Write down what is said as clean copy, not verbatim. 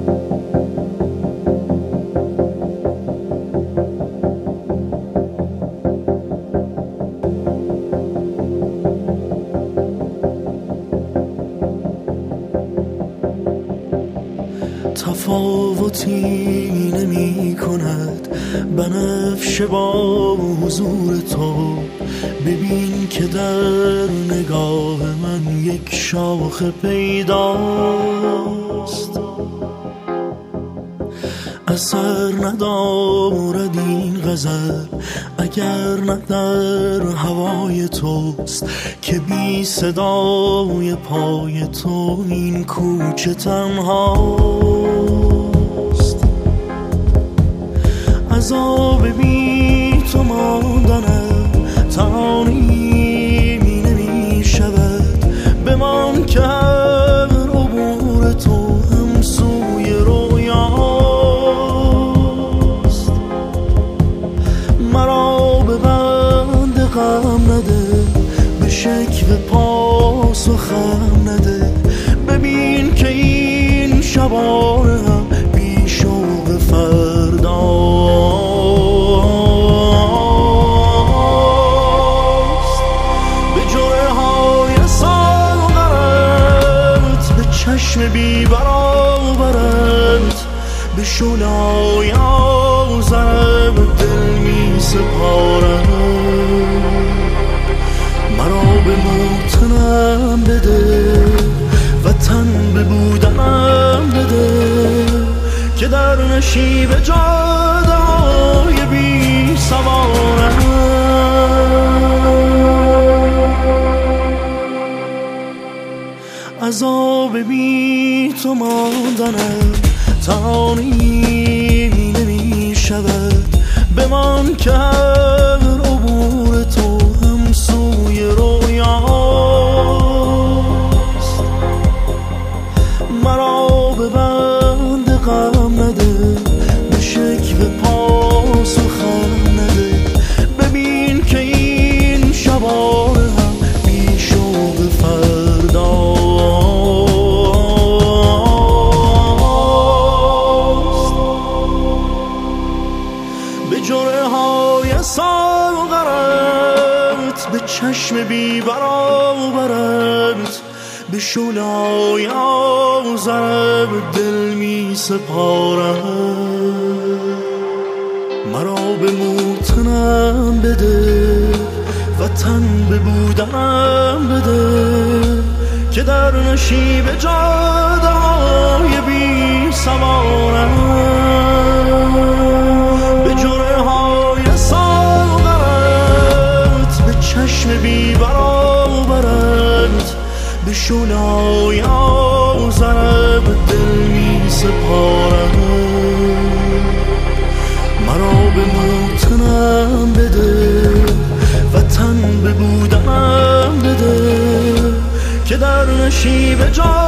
تفاوتی نمی کند بنفشه با حضور تو. ببین که در نگاه من یک شاخه پیداست، اثر ندارد این غزل اگر نه در هوای توست، که بی صدای پای تو این کوچه تنهاست. عذاب بی تو ماندنم تانیمی نمی شود. بمان که عبور تو هم سوی رویاست. مرا به بند غم نده، به شکوه پاسخم نده. ببین که این شبانه هم بی شوق فرداست. به جرعه های ساغرت، به چشم بی برابرت، به شعله‌های آذرم دل می سپارم. مرا به موتنم بده و تن به بودنم بده، که در نشیب جاده های بی سوارم. عذاب بی تو ماندنم تانیمی نمی شود. بمان که عبور تو هم سوی رویاست. مرا به بند غم نده، به شکوه پاسخم نده. ببین که این شبانه هم بی شوق فرداست. به جرعه های ساغرت، به چشم بی برابرت، به شعله‌های آذرم دل می سپارم. مرا به موتنم بده و تن به بودنم بده، که در نشیب جاده های بی سوارم. به جرعه های ساغرت، به چشم بی برابرت، به شعله‌های آذرم دل می سپارم. مرا به موتنم بده و تن به بودنم بده، که در نشیب جا